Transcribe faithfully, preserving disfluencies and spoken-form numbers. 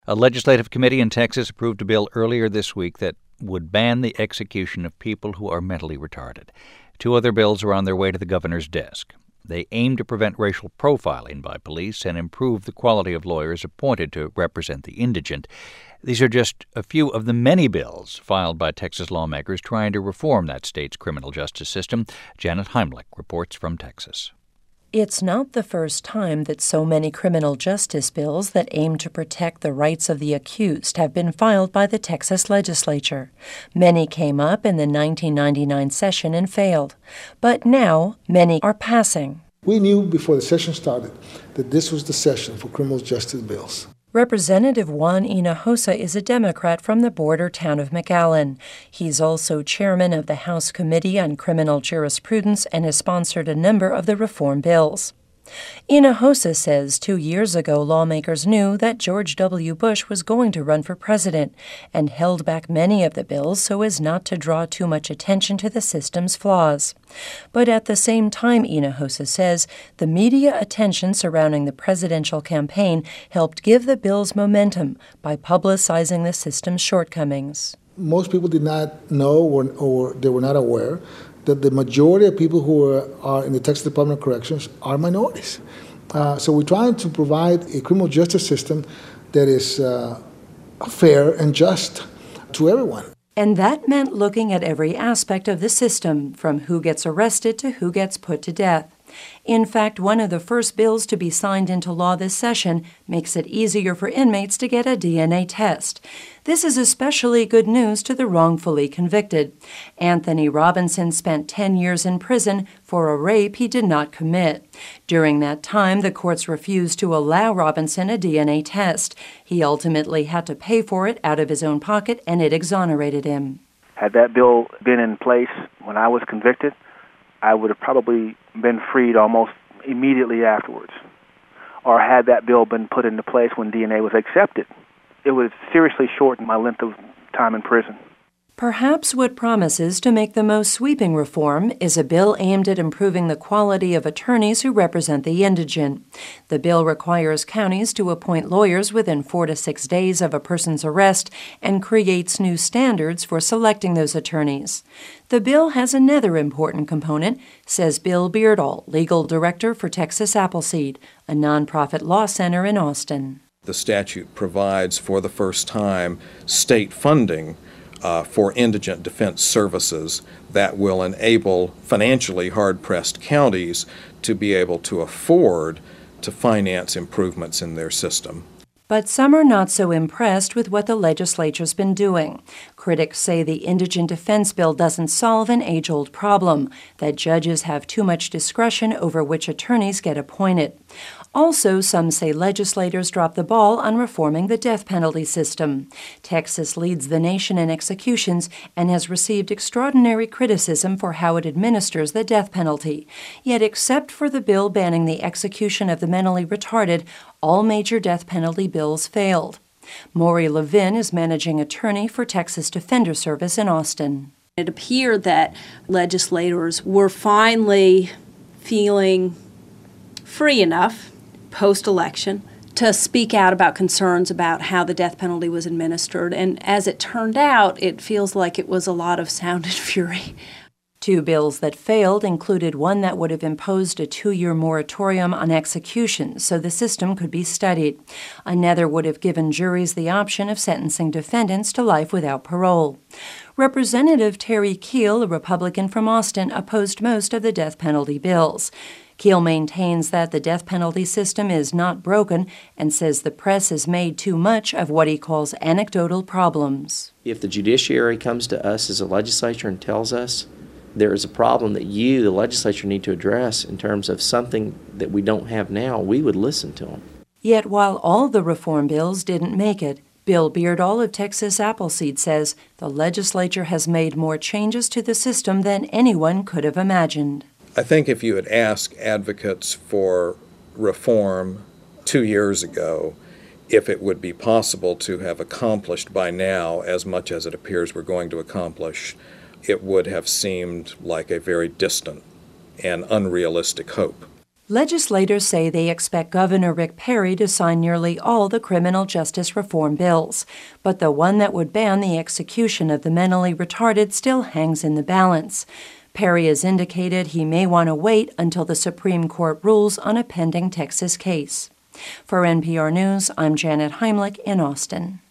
A legislative committee in Texas approved a bill earlier this week that would ban the execution of people who are mentally retarded. Two other bills are on their way to the governor's desk. They aim to prevent racial profiling by police and improve the quality of lawyers appointed to represent the indigent. These are just a few of the many bills filed by Texas lawmakers trying to reform that state's criminal justice system. Janet Heimlich reports from Texas. It's not the first time that so many criminal justice bills that aim to protect the rights of the accused have been filed by the Texas legislature. Many came up in the nineteen ninety-nine session and failed. But now, many are passing. We knew before the session started that this was the session for criminal justice bills. Representative Juan Hinojosa is a Democrat from the border town of McAllen. He's also chairman of the House Committee on Criminal Jurisprudence and has sponsored a number of the reform bills. Hinojosa says two years ago lawmakers knew that George W. Bush was going to run for president and held back many of the bills so as not to draw too much attention to the system's flaws. But at the same time, Hinojosa says, the media attention surrounding the presidential campaign helped give the bills momentum by publicizing the system's shortcomings. Most people did not know or, or they were not aware that the majority of people who are, are in the Texas Department of Corrections are minorities. Uh, so we're trying to provide a criminal justice system that is uh, fair and just to everyone. And that meant looking at every aspect of the system, from who gets arrested to who gets put to death. In fact, one of the first bills to be signed into law this session makes it easier for inmates to get a D N A test. This is especially good news to the wrongfully convicted. Anthony Robinson spent ten years in prison for a rape he did not commit. During that time, the courts refused to allow Robinson a D N A test. He ultimately had to pay for it out of his own pocket, and it exonerated him. Had that bill been in place when I was convicted, I would have probably been freed almost immediately afterwards. Or had that bill been put into place when D N A was accepted, it would have seriously shortened my length of time in prison. Perhaps what promises to make the most sweeping reform is a bill aimed at improving the quality of attorneys who represent the indigent. The bill requires counties to appoint lawyers within four to six days of a person's arrest and creates new standards for selecting those attorneys. The bill has another important component, says Bill Beardall, legal director for Texas Appleseed, a nonprofit law center in Austin. The statute provides for the first time state funding Uh, for indigent defense services that will enable financially hard-pressed counties to be able to afford to finance improvements in their system. But some are not so impressed with what the legislature's been doing. Critics say the indigent defense bill doesn't solve an age-old problem, that judges have too much discretion over which attorneys get appointed. Also, some say legislators dropped the ball on reforming the death penalty system. Texas leads the nation in executions and has received extraordinary criticism for how it administers the death penalty. Yet, except for the bill banning the execution of the mentally retarded, all major death penalty bills failed. Maury Levin is managing attorney for Texas Defender Service in Austin. It appeared that legislators were finally feeling free enough post-election to speak out about concerns about how the death penalty was administered. And as it turned out, it feels like it was a lot of sound and fury. Two bills that failed included one that would have imposed a two-year moratorium on executions so the system could be studied. Another would have given juries the option of sentencing defendants to life without parole. Representative Terry Keel, a Republican from Austin, opposed most of the death penalty bills. Keel maintains that the death penalty system is not broken and says the press has made too much of what he calls anecdotal problems. If the judiciary comes to us as a legislature and tells us there is a problem that you, the legislature, need to address in terms of something that we don't have now, we would listen to them. Yet while all the reform bills didn't make it, Bill Beardall of Texas Appleseed says the legislature has made more changes to the system than anyone could have imagined. I think if you had asked advocates for reform two years ago if it would be possible to have accomplished by now as much as it appears we're going to accomplish, it would have seemed like a very distant and unrealistic hope. Legislators say they expect Governor Rick Perry to sign nearly all the criminal justice reform bills, but the one that would ban the execution of the mentally retarded still hangs in the balance. Perry has indicated he may want to wait until the Supreme Court rules on a pending Texas case. For N P R News, I'm Janet Heimlich in Austin.